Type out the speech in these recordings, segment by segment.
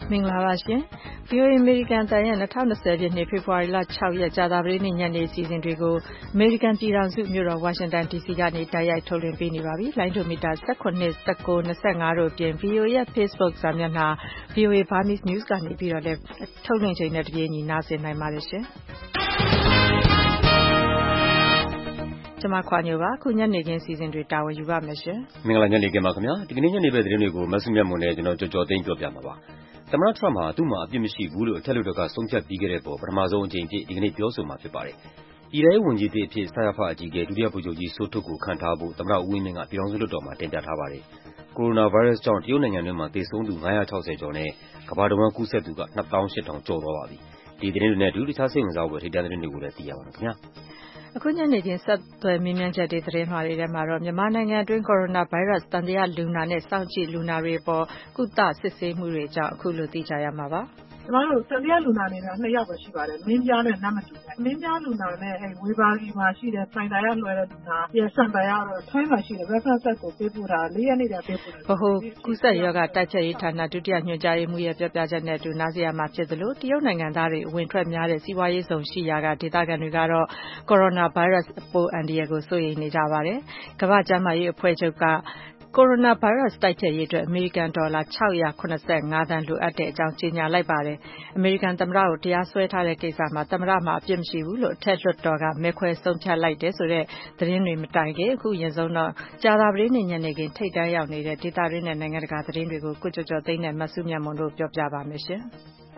မင်္ဂလာပါရှင် VOA အမေရိကန်အသံရဲ့2020ပြည့်နှစ်ဖေဖော်ဝါရီလ6ရက်ကြာသပတေးနေ့ညနေအစီအစဉ်တွေကိုအမေရိကန်ပြည်ထောင်စုမြို့တော်ဝါရှင်တန် DC ကနေတိုက်ရိုက်ထုတ်လွှင့်ပေးနေပါပြီ။လိုင်းဒိုမီတာ18 19 25တို့အပြင် VOA ရဲ့ Facebook စာမျက်နှာ VOA Burmese News ကနေပြီးတော့လည်းထုတ်လွှင့်ချိန်နဲ့တပြေးညီနားဆင်နိုင်ပါတယ်ရှင်။ကျွန်မခွာညိုပါခုညနေခင်းစီစဉ်တွေတာဝန်ယူပါမယ်ရှင်မင်္ဂလာညနေခင်းပါခင်ဗျာဒီကနေ့ညနေပဲသတင်းတွေကိုမဆုမြတ်မွန်နဲ့ကျွန်တော်ကြော်သိန်းပြောပြမှာပါသမ္မတထရမ့်ဟာသူ့မှာအပြစ်မရှိဘူးလို့အထက်လွှတ်တော်ကဆုံးဖြတ်ပြီးခဲ့တဲ့ပေါ်ပထမဆုံးအကြိမ်အဖြစ်ဒီကနေ့ပြောဆိုမှာဖြစ်ပါတယ်ပြည်ထောင်ဝန်ကြီးသစ်အဖြစ်ဆရာဖအကြီးကဒုတိယဗိုလ်ချုပ်ကြီးစိုးထွဋ်ကိုခန့်ထားဖို့သမ္မတဦးဝင်းမြင့်ကပြည်ထောင်စုလွှတ်တော်မှာတင်ပြထားပါတယ်ကိုရိုနာဗိုင်းရပ်စ်ကြောင့်တရုတ်နိုင်ငံတွင်းမှာသေဆုံးသူ960ကျော်နဲ့ကမ္ဘာတဝန်းကူးစက်သူက28,000ကျော်သွားပါပြီဒီသတင်းတွေနဲ့အတူတခြားစိတ်ဝင်စားဖို့ထိပ်တန်းသတင်းတွေကိုလည်းသိရပါမယ်ခင်ဗျာအခုညနေခင်းဆက်သွယ်မြင်းမြန်းချက်တွေသတင်းမှားတွေထဲမှာတော့မြန်မာနိုင်ငံအတွင်းကိုရိုနာဗိုင်းရပ်စ်တန်တရားလူနာနဲ့စောင့်ကြည့်လူနာတွေပေါ်ကုသစစ်ဆေးမှုတွေကြောင့်အခုလိုသိကြရမှာပါကျမတို့တန်တရားလူနာနေတော့2ယောက်ပဲရှိပါတယ်မင်းပြားနဲ့နတ်မတူနဲ့မင်းပြားလူနာနဲ့ဝေဘာဂီမှာရှိတဲ့ဖိုင်တာရလွှဲတဲ့လူနာရဲ့စံပယ်ကတော့ထိုင်းမှာရှိတဲ့ reference set ကိုပေးပို့တာ4ရက်နေ့တည်းပေးပို့တယ်ဘဟုကုသရောဂါတိုက်ဖျက်ရေးဌာနဒုတိယညွှန်ကြားရေးမှူးရဲ့ပြောပြချက်နဲ့အတူနားဆင်ရမှာဖြစ်သလိုတရုတ်နိုင်ငံသားတွေဝင်ထွက်များတဲ့စီးပွားရေးဆောင်ရှိရာကဒေသခံတွေကတော့ကိုရိုနာဗိုင်းရပ်စ်ပိုးအန္တရာယ်ကိုစိုးရိမ်နေကြပါတယ်ကမ္ဘာ့ကျန်းမာရေးအဖွဲ့ချုပ်ကကိုရိုနာဗိုင်းရပ်စ်တိုက်ဖျက်ရေးအတွက်အမေရိကန်ဒေါ်လာ685သန်းလိုအပ်တဲ့အကြောင်းကြေညာလိုက်ပါတယ်။အမေရိကန်သမ္မတကိုတရားစွဲထားတဲ့ကိစ္စမှာသမ္မတမှာအပြစ်မရှိဘူးလို့အထက်လွှတ်တော်ကမဲခွဲဆုံးဖြတ်လိုက်တယ်ဆိုတဲ့သတင်းတွေမတိုင်ခင်အခုရင်ဆုံးတော့ကြာသပတေးနေ့ညနေခင်းထိပ်တန်းရောက်နေတဲ့ဒေသတွင်းနဲ့နိုင်ငံတကာသတင်းတွေကိုကိုကျော်ကျော်သိန်းနဲ့မဆုမြတ်မွန်တို့ပြောပြပါမယ်ရှင်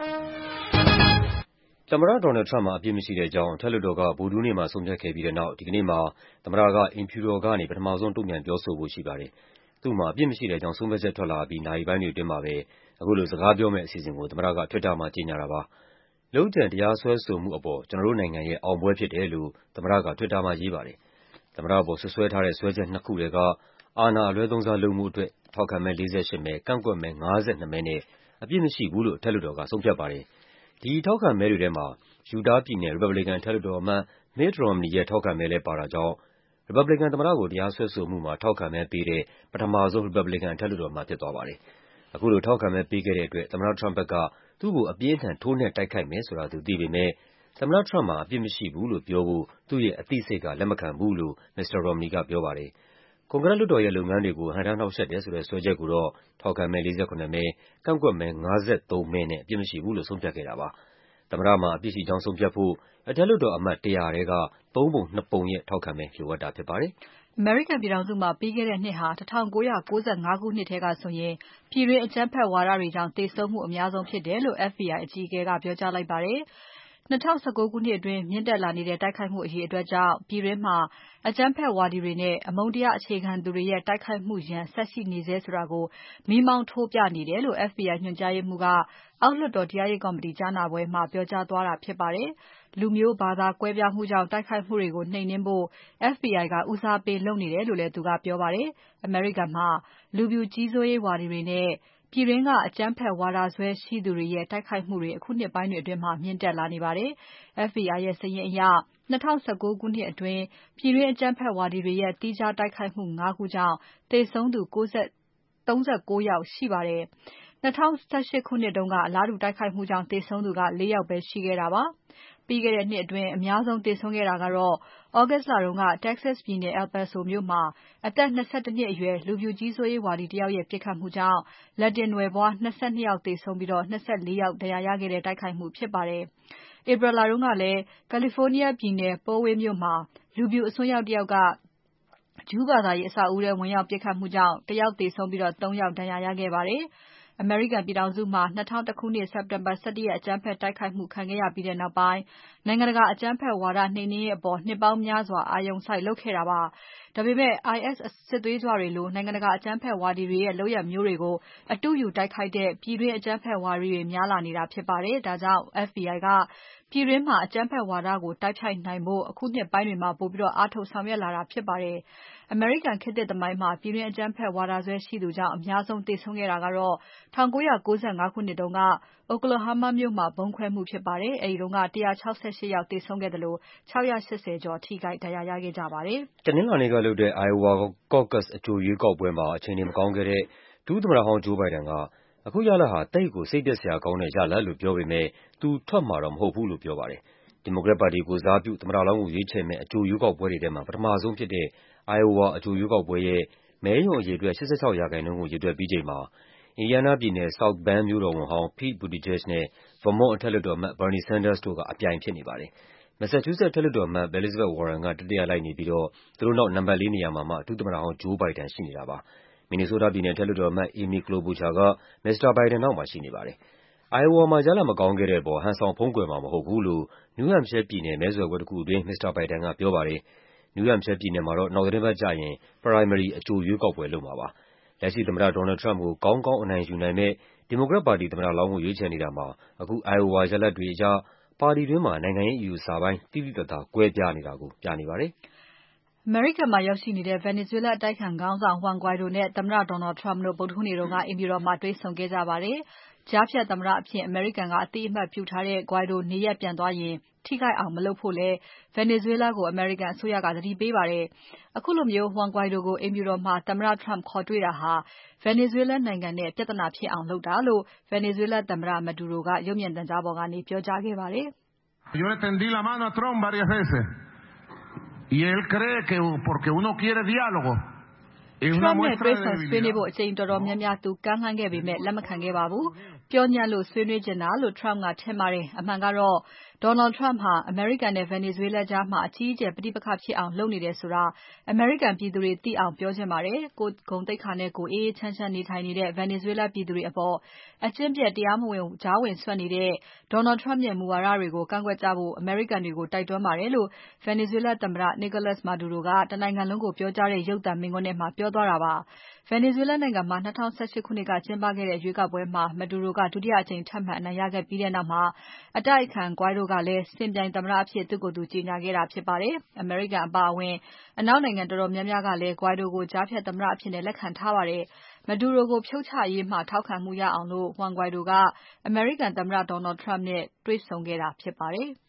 ။သမ္မတဒေါ်နယ်ထရမ့်မှာအပြစ်မရှိတဲ့အကြောင်းအထက်လွှတ်တော်ကဗုဒ္ဓဟူးနေ့မှာဆုံးဖြတ်ခဲ့ပြီးတဲ့နောက်ဒီကနေ့မှာသမ္မတကအိမ်ဖြူတော်ကနေပထမဆုံးတုံ့ပြန်ပြောဆိုဖို့ရှိပါတယ်။သူ့မှာအပြစ်မရှိတဲ့အကြောင်းဆုံးဖြတ်ချက်ထွက်လာပြီးနာရီပိုင်းတွေအတွင်းမှာပဲအခုလိုစကားပြောမယ့်အစီအစဉ်ကိုသမ္မတက Twitter မှာကြေညာတာပါ။လုပ်ကြံတရားစွဲဆိုမှုအပေါ်ကျွန်တော်တို့နိုင်ငံရဲ့အောင်ပွဲဖြစ်တယ်လို့သမ္မတက Twitter မှာရေးပါတယ်။သမ္မတအပေါ်စွပ်စွဲထားတဲ့စွဲချက်2ခုထဲကအာဏာအလွဲသုံးစားလုပ်မှုအတွက်ထောက်ခံမဲ48မဲကန့်ကွက်မဲ52မဲနဲ့အပြစ်မရှိဘူးလို့အထက်လွှတ်တော်ကဆုံးဖြတ်ပါတယ်။ဒီထောက်ခံမဲတွေထဲမှာယူတားပြည်နယ်ရီပတ်ဘလီကန်အထက်လွှတ်တော်အမတ် Mitt Romney ရဲ့ထောက်ခံမဲလည်းပါတာကြောင့်ရီပတ်ဘလီကန်သမ္မတကိုတရားစွဲဆိုမှုမှာထောက်ခံမဲပေးတဲ့ပထမဆုံးရီပတ်ဘလီကန်အထက်လွှတ်တော်အမတ်ဖြစ်သွားပါတယ်။အခုလိုထောက်ခံမဲပေးခဲ့တဲ့အတွက်သမ္မတထရမ့်ပ်ကသူ့ကိုအပြင်းအထန်ထိုးနှက်တိုက်ခိုက်မယ်ဆိုတာသူသိပေမဲ့သမ္မတထရမ့်ပ်မှာအပြစ်မရှိဘူးလို့ပြောဖို့သူ့ရဲ့အသိစိတ်ကလက်မခံဘူးလို့မစ္စတာ Romney ကပြောပါတယ်။ကွန်ဂရက်လွှတ်တော်ရဲ့လုပ်ငန်းတွေကိုဟန့်တားနှောင့်ယှက်တယ်ဆိုတဲ့စွဲချက်ကိုတော့ထောက်ခံမဲ48မဲကန့်ကွက်မဲ53မဲနဲ့အပြစ်မရှိဘူးလို့ဆုံးဖြတ်ခဲ့တာပါ။သမ္မတမှာအပြစ်ရှိကြောင်းဆုံးဖြတ်ဖို့အထက်လွှတ်တော်အမတ်100ထဲက3ပုံ2ပုံရဲ့ထောက်ခံမဲလိုအပ်တာဖြစ်ပါတယ်။အမေရိကန်ပြည်ထောင်စုမှာပြီးခဲ့တဲ့နှစ်ဟာ1995ခုနှစ်ထဲကဆိုရင်ပြည်တွင်းအကြမ်းဖက်ဝါဒတွေကြောင့်သေဆုံးမှုအများဆုံးဖြစ်တယ်လို့ FBI အကြီးအကဲကပြောကြားလိုက်ပါတယ်။2019ခုနှစ်အတွင်းမြင့်တက်လာနေတဲ့တိုက်ခိုက်မှုအရေးအတွက်ကြောင့်ပြည်တွင်းမှာအကြမ်းဖက်ဝါဒီတွေနဲ့အမုန်းတရားအခြေခံသူတွေရဲ့တိုက်ခိုက်မှုရန်ဆက်ရှိနေသေးဆိုတာကိုမီးမောင်းထိုးပြနေတယ်လို့ FBI ညွှန်ကြားရေးမှူးကအောက်လွှတ်တော်တရားရေးကော်မတီကြားနာပွဲမှာပြောကြားသွားတာဖြစ်ပါတယ်။လူမျိုးဘာသာကွဲပြားမှုကြောင့်တိုက်ခိုက်မှုတွေကိုနှိမ်နင်းဖို့ FBI ကဦးစားပေးလုပ်နေတယ်လို့လည်းသူကပြောပါတယ်။အမေရိကန်မှာလူဖြူကြီးစိုးရေးဝါဒီတွေနဲ့ပြည်တွင်းကအကြမ်းဖက်ဝါဒစွဲရှိသူတွေရဲ့တိုက်ခိုက်မှုတွေအခုနှစ်ပိုင်းတွေအတွင်းမှာမြင့်တက်လာနေပါတယ်။ FBI ရဲ့စာရင်းအရ2019ခုနှစ်အတွင်းပြည်တွင်းအကြမ်းဖက်ဝါဒီတွေရဲ့သီးခြားတိုက်ခိုက်မှု5ခုကြောင့်သေဆုံးသူ39ယောက်ရှိပါတယ်။2018ခုနှစ်တုန်းကအလားတူတိုက်ခိုက်မှုကြောင့်သေဆုံးသူက4ယောက်ပဲရှိခဲ့တာပါ။ပြီးခဲ့တဲ့နှစ်အတွင်းအများဆုံးသေဆုံးခဲ့တာကတော့August လတုန်းက Texas ပြည်နယ် El Paso မြို့မှာအသက်22နှစ်အရွယ်လူဖြူကြီးစိုးရေးဝါဒီတယောက်ရဲ့ပြစ်ခတ်မှုကြောင့်လက်တင်နွယ်ဖွား22ယောက်သေဆုံးပြီး24ယောက်ဒဏ်ရာရခဲ့တဲ့တိုက်ခိုက်မှုဖြစ်ပါတယ်။ April လတုန်းကလည်း California ပြည်နယ် Poway မြို့မှာလူဖြူအစွန်းရောက်တယောက်ကဂျူးဘာသာရေးအဆောက်အဦးထဲဝင်ရောက်ပြစ်ခတ်မှုကြောင့်1ယောက်သေဆုံးပြီး3ယောက်ဒဏ်ရာရခဲ့ပါတယ်။အမေရိကန်ပြည်ထောင်စုမှာ2001ခုနှစ်စက်တင်ဘာ17ရက်အကြမ်းဖက်တိုက်ခိုက်မှုခံခဲ့ရပြီးတဲ့နောက်ပိုင်းနိုင်ငံတကာအကြမ်းဖက်ဝါဒနှိမ်နင်းရေးအပေါ်နှစ်ပေါင်းများစွာအာရုံစိုက်လုပ်ခဲ့တာပါ။ဒါပေမဲ့ IS စစ်သွေးကြွတွေလိုနိုင်ငံတကာအကြမ်းဖက်ဝါဒီတွေရဲ့လုပ်ရပ်မျိုးတွေကိုအတုယူတိုက်ခိုက်တဲ့ပြည်တွင်းအကြမ်းဖက်ဝါဒီတွေများလာနေတာဖြစ်ပါတယ်။ဒါကြောင့် FBI ကပြည်တွင်းမှာအကြမ်းဖက်ဝါဒကိုတိုက်ခိုက်နိုင်ဖို့အခုနှစ်ပိုင်းတွေမှာပိုပြီးအားထုတ်ဆောင်ရွက်လာတာဖြစ်ပါတယ်။အမေရိကန်ခေတ်သစ်သမိုင်းမှာပြည်တွင်းအကြမ်းဖက်ဝါဒစွဲရှိသူကြောင့်အများဆုံးသေဆုံးခဲ့တာကတော့1995ခုနှစ်တုန်းက Oklahoma မြို့မှာဗုံးခွဲမှုဖြစ်ပါတယ်။အဲဒီတုန်းက168ယောက်သေဆုံးခဲ့သလို680ကျော်ထိခိုက်ဒဏ်ရာရခဲ့ကြပါတယ်။တနင်္လာနေ့ကလုပ်တဲ့ Iowa Caucus အကြိုရွေးကောက်ပွဲမှာအခြေအနေမကောင်းခဲ့တဲ့ဒုသမ္မတဟောင်း Joe Biden ကအခုရလဒ်ဟာသိပ်ကိုစိတ်ပျက်စရာကောင်းတဲ့ရလဒ်လို့ပြောပေမဲ့သူထွက်မှာတော့မဟုတ်ဘူးလို့ပြောပါတယ်။ ဒီမိုကရက်ပါတီကိုယ်စားပြုသမ္မတလောင်းကိုရွေးချယ်မယ့်အကြိုရွေးကောက်ပွဲတွေထဲမှာပထမဆုံးဖြစ်တဲ့ Iowa အကြိုရွေးကောက်ပွဲရဲ့မဲရုံအရေအတွက် 86% ကိုရေတွက်ပြီးချိန်မှာ အင်ဒီယားနားပြည်နယ်၊ South Bend မြို့တော်ဝန်ဟောင်း Pete Buttigieg နဲ့ Vermont အထက်လွှတ်တော်အမတ် Bernie Sanders တို့ကအပြိုင်ဖြစ်နေပါတယ်။ မက်ဆာချူးဆက် အထက်လွှတ်တော်အမတ် Elizabeth Warren က တတိယလိုက်နေပြီးတော့ သူတို့နောက် နံပါတ် 4 နေရာမှာမှ ဒုသမ္မတဟောင်း Joe Biden ရှိနေတာပါ။ မင်နီဆိုးတားပြည်နယ် အထက်လွှတ်တော်အမတ် Amy Klobuchar က မစ္စတာ Biden နောက်မှာရှိနေပါတယ်။ Iowa မှာရလဒ်မကောင်းခဲ့တဲ့အပေါ် ဟန်ဆောင်ဖုံးကွယ်မှာမဟုတ်ဘူးလို့ New Hampshire ပြည်နယ် မဲဆွယ်ပွဲတခုအတွင်း မစ္စတာ Biden ကပြောပါတယ်။ New Hampshire ပြည်နယ်မှာတော့ နောက်သီတင်းပတ်ကျရင် primary အကြိုရွေးကောက်ပွဲလုပ်မှာပါ။ လက်ရှိသမ္မတ Donald Trump ကို ကောင်းကောင်းအနိုင်ယူနိုင်မယ့် ဒီမိုကရက်ပါတီသမ္မတလောင်းကိုရွေးချယ်နေတာမှာ အခု Iowa ရလဒ်တွေအရ ပါတီတွင်းမှာ နိုင်ငံရေးအယူအဆပိုင်း သိသိသာသာကွဲပြားနေတာကိုပြနေပါတယ်။အမေရိကန်မှာရောက်ရှိနေတဲ့ Venezuela အတိုက်အခံခေါင်းဆောင် Juan Guaido နဲ့သမ္မတ Donald Trump တို့ ဗုဒ္ဓဟူးနေ့က အိမ်ဖြူတော်မှာတွေ့ဆုံခဲ့ကြပါတယ်။ ကြားဖြတ်သမ္မတအဖြစ် အမေရိကန်ကအသိအမှတ်ပြုထားတဲ့ Guaido နေရပ်ပြန်သွားရင် ထိခိုက်အောင်မလုပ်ဖို့လည်း Venezuela ကိုအမေရိကန်အစိုးရကသတိပေးပါတယ်။ ခုလို Juan Guaido ကိုအိမ်ဖြူတော်မှာ သမ္မတ Trump ခေါ်တွေ့တာဟာ Venezuela နိုင်ငံနဲ့ပြဿနာဖြစ်အောင်လုပ်တာလို့ Venezuela သမ္မတ Maduro ကရုပ်မြင်သံကြားပေါ်ကနေပြောကြားခဲ့ပါတယ်။ Trump နဲ့တွေ့ဆုံဆွေးနွေးဖို့အကြိမ်တော်တော်များများ သူကမ်းလှမ်းခဲ့ပေမဲ့ လက်မခံခဲ့ပါဘူး။ ပျော့ညံ့လို့ဆွေးနွေးချင်တာလို့ Trump ကထင်ပါတယ်။ အမှန်ကတော့ Donald Trump ဟာ အမေရိကန်နဲ့ Venezuela ကြားမှာ အကြီးအကျယ်ပဋိပက္ခဖြစ်အောင်လုပ်နေတယ်ဆိုတာ အမေရိကန်ပြည်သူတွေသိအောင်ပြောချင်ပါတယ်။ ကိုယ့်ဂုဏ်သိက္ခာနဲ့ကိုယ်အေးအေးချမ်းချမ်းနေထိုင်နေတဲ့ Venezuela ပြည်သူတွေအပေါ် အကျင့်ပျက်တရားမဝင်ကြားဝင်စွက်နေတဲ့ Donald Trump ရဲ့မူဝါဒတွေကိုကန့်ကွက်ကြဖို့ အမေရိကန်တွေကိုတိုက်တွန်းပါတယ်လို့ Venezuela သမ္မတ Nicolas Maduro ကတနိုင်ငံလုံးကိုပြောကြားတဲ့ရုပ်သံမိန့်ခွန်းထဲမှာပြောသွားတာပါ။ Venezuela နိုင်ငံမှာ 2018 ခုနှစ်ကကျင်းပခဲ့တဲ့ရွေးကောက်ပွဲမှာ Maduro ကဒုတိယအကြိမ်ထပ်မံအနိုင်ရခဲ့ပြီးတဲ့နောက် အတိုက်အခံ Guaido ကလည်း စင်ပြိုင်သမ္မတအဖြစ်သူ့ကိုယ်သူကြေညာခဲ့တာဖြစ်ပါတယ်။ အမေရိကန်အပါအဝင် အနောက်နိုင်ငံတော်တော်များများကလည်း Guaido ကိုကြားဖြတ်သမ္မတအဖြစ်လက်ခံထားပါတယ်။ Maduro ကိုဖြုတ်ချရေးမှာထောက်ခံမှုရအောင် Juan Guaido က အမေရိကန်သမ္မတ Donald Trump နဲ့တွေ့ဆုံခဲ့တာဖြစ်ပါတယ်။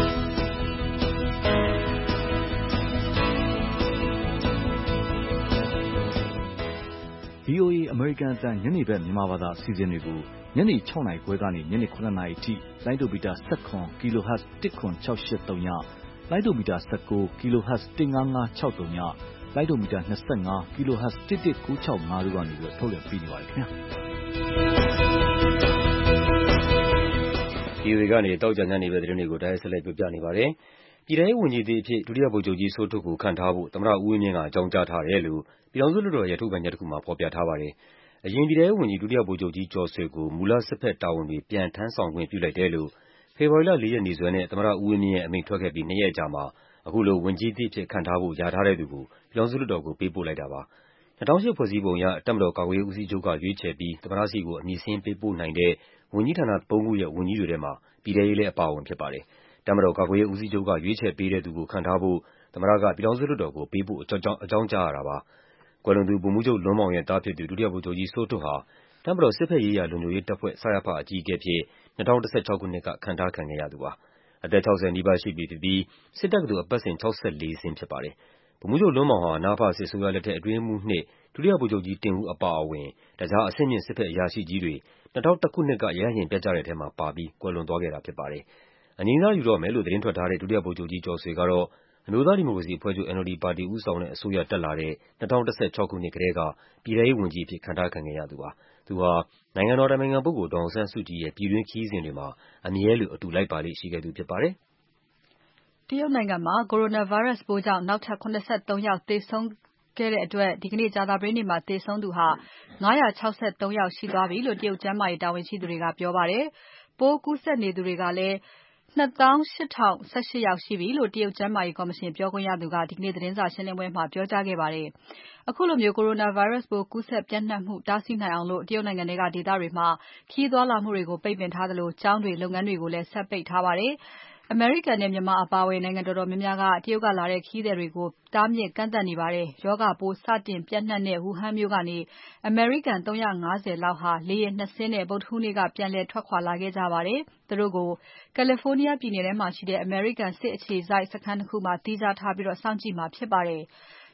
VOA အမေရိကန်အသံညနေဘက်မြန်မာဘာသာအစီအစဉ်တွေကိုညနေ 6 နာရီခွဲကနေညနေ 9 နာရီအထိလိုင်းဒိုမီတာ 17 kHz 10683ညလိုင်းဒိုမီတာ 19 kHz 15563ညလိုင်းဒိုမီတာ 25 kHz 11965တို့ကနေထုတ်လွှင့်ပေးနေပါတယ်ခင်ဗျာ VOA ကနေတောက်ကြညနေပဲသတင်းတွေကိုတိုက်ရိုက်ဆက်လက်ပြပြနေပါတယ်။ပြည်ထောင်ရေးဝန်ကြီးသစ်အဖြစ်ဒုတိယဗိုလ်ချုပ်ကြီးစိုးထွဋ်ကိုခန့်ထားဖို့သမ္မတဦးဝင်းမြင့်ကအကြောင်းကြားထားတယ်လို့ပြည်ထောင်စုလွှတ်တော်ရဲ့ထုတ်ပြန်ချက်တခုမှာဖော်ပြထားပါတယ်။အရင်ပြည်ထောင်ရေးဝန်ကြီးဒုတိယဗိုလ်ချုပ်ကြီးကျော်ဆွေကိုမူလစစ်ဘက်တာဝန်တွေပြန်ထမ်းဆောင်ခွင့်ပြုလိုက်တယ်လို့ဖေဖော်ဝါရီလ 4 ရက်နေ့စွဲနဲ့သမ္မတဦးဝင်းမြင့်ရဲ့အမိန့်ထွက်ခဲ့ပြီး2 ရက်အကြာမှာအခုလိုဝန်ကြီးသစ်အဖြစ်ခန့်ထားဖို့လျာထားတဲ့သူကိုပြည်ထောင်စုလွှတ်တော်ကိုပေးပို့လိုက်တာပါ။2008ဖွဲ့စည်းပုံအရတပ်မတော်ကာကွယ်ရေးဦးစီးချုပ်ကရွေးချယ်ပြီးသမ္မတဆီကိုအမည်စာရင်းပေးပို့နိုင်တဲ့ဝန်ကြီးဌာန3ခုရဲ့ဝန်ကြီးတွေထဲမှာပြည်ထဲရေးလည်းအပါအဝင်ဖြစ်ပါတယ်။တပ်မတော်ကာကွယ်ရေးဦးစီးချုပ်ကရွေးချယ်ပေးတဲ့သူကိုခန့်ထားဖို့သမ္မတကပြည်ထောင်စုလွှတ်တော်ကိုပေးပို့အကြောင်းကြားရတာပါ။ကွယ်လွန်သူဗိုလ်မှူးချုပ်လွန်းမောင်ရဲ့သားဖြစ်သူဒုတိယဗိုလ်ချုပ်ကြီးစိုးထွဋ်ဟာတပ်မတော်စစ်ဘက်ရေးရာလုံခြုံရေးတပ်ဖွဲ့စရဖအကြီးအကဲအဖြစ်2016ခုနှစ်ကခန့်ထားခံခဲ့ရသူပါ။အသက်60နီးပါးရှိပြီဖြစ်ပြီးစစ်တက္ကသိုလ်အပတ်စဉ်64ဆင်းဖြစ်ပါတယ်။ဗိုလ်မှူးချုပ်လွန်းမောင်ဟာနအဖစစ်အစိုးရလက်ထက်အတွင်းရေးမှူး2ဒုတိယဗိုလ်ချုပ်ကြီးတင်ဦးအပါအဝင်တခြားအဆင့်မြင့်စစ်ဘက်အရာရှိကြီးတွေ2001ခုနှစ်ကရဟတ်ယာဉ်ပျက်ကျတဲ့ထဲမှာပါပြီးကွယ်လွန်သွားခဲ့တာဖြစ်ပါတယ်။အငြိမ်းစားယူတော့မယ်လို့သတင်းထွက်ထားတဲ့ဒုတိယဗိုလ်ချုပ်ကြီးကျော်ဆွေကတော့အမျိုးသားဒီမိုကရေစီအဖွဲ့ချုပ် NLD ပါတီဦးဆောင်တဲ့အစိုးရတက်လာတဲ့2016ခုနှစ်ကတည်းကပြည်ထဲရေးဝန်ကြီးအဖြစ်ခန့်ထားခံခဲ့ရသူပါ။သူဟာနိုင်ငံတော်အတိုင်ပင်ခံပုဂ္ဂိုလ်ဒေါ်အောင်ဆန်းစုကြည်ရဲ့ပြည်တွင်းခရီးစဉ်တွေမှာအမြဲလိုအတူလိုက်ပါလေ့ရှိခဲ့သူဖြစ်ပါတယ်။တရုတ်နိုင်ငံမှာ Coronavirus ပိုးကြောင့်နောက်ထပ်73ယောက်သေဆုံးခဲ့တဲ့အတွက်ဒီကနေ့ကြာသပတေးနေ့မှာသေဆုံးသူ 563 ယောက်ရှိသွားပြီလို့တရုတ်ကျန်းမာရေးတာဝန်ရှိသူတွေကပြောပါတယ်။ပိုးကူးစက်နေသူတွေကလည်း 28018 ယောက်ရှိပြီလို့တရုတ်ကျန်းမာရေးကော်မရှင်ပြောခွင့်ရသူကဒီကနေ့သတင်းစာရှင်းပွဲမှာပြောကြားခဲ့ပါတယ်။အခုလို Coronavirus ပိုးကူးစက်ပျံ့နှံ့မှုတားဆီးနိုင်အောင်တရုတ်နိုင်ငံထဲကဒေသတွေမှာခရီးသွားလာမှုတွေကိုပိတ်ပင်ထားသလိုကျောင်းတွေလုပ်ငန်းတွေကိုလည်းဆက်ပိတ်ထားပါတယ်။အမေရိကန်နဲ့မြန်မာအပါအဝင်နိုင်ငံတော်တော်များများကတရုတ်ကလာတဲ့ခရီးသည်တွေကိုတားမြစ်ကန့်သတ်နေပါတယ်။ရောဂါပိုးစတင်ပျံ့နှံ့တဲ့ Wuhan မြို့ကနေအမေရိကန်350လောက်ဟာလေယာဉ်2စင်းနဲ့ဗုဒ္ဓဟူးနေ့ကပြန်လည်ထွက်ခွာလာခဲ့ကြပါတယ်။သူတို့ကို California ပြည်နယ်ထဲမှာရှိတဲ့အမေရိကန်စစ်အခြေစိုက်စခန်းတခုမှာသီးခြားထားပြီးစောင့်ကြည့်မှာဖြစ်ပါတယ်။